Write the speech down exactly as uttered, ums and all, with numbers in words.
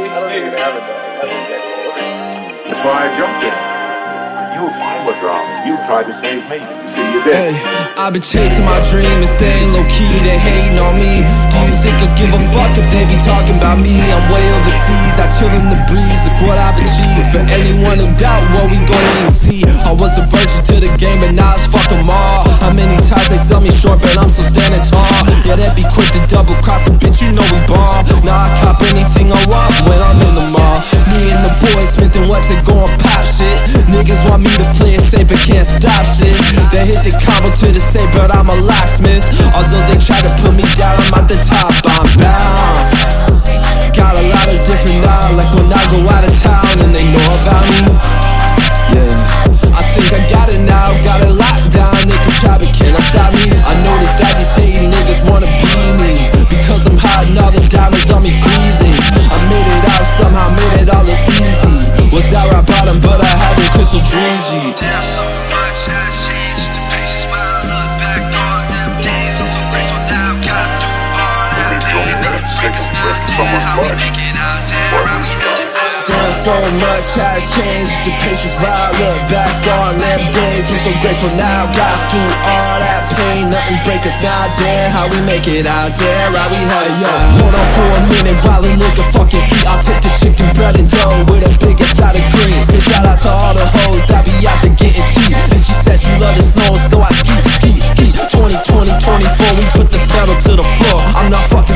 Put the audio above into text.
don't even have a dog. I don't get it. That's why I jumped in. You were fine with drama. You tried to save me. You see, you did. Hey, I've been chasing my dream and staying low key. They hating on me. Do you think I give a fuck if they be talking about me? I'm way overseas. I chill in the breeze. Look what I've achieved. For anyone in doubt, what we gon' see? I was a virgin to the game, and now it's fuck 'em all. How many times they sell me short, but I'm still standing tall? Yeah, they be quick to double cross a bitch. You know we ball. Now I cop anything I want when I'm in the mall. Me and the boys, Smith and Wesson, going pop shit. Niggas want me to play it safe, but can't stop shit. They hit the combo to the safe, but I'm a locksmith. Although they try to put me down, I'm at the top, I'm bound. Got a lot of different now, like when I go out of town and they know about me. Yeah, I think I got it now, got it locked down. They can try, but can I stop me? I noticed that these hating niggas wanna be me, because I'm hot and all the diamonds on me freezing. I made it out somehow, made it all look easy. Was out rock bottom, but I had them crystal dreams. Damn, so much has changed. The patience when I look back on them days. I'm so grateful now, got through all that pain. Nothing break us now, damn, how we make it out there, how we headed there. Damn, so much has changed. The patience while I look back on them days. I'm so grateful now, got through all that pain. Nothing break us now, damn, how we make it out there, how we headed there. Yo, hold on for a minute while a nigga fucking eat. I'll take the chicken bread and dough with a biggest side of green. And shout out to all the hoes that be out there getting cheap. And she said she love the snow, so I ski, ski, ski. twenty, twenty, twenty-four, we put the pedal to the floor. I'm not fucking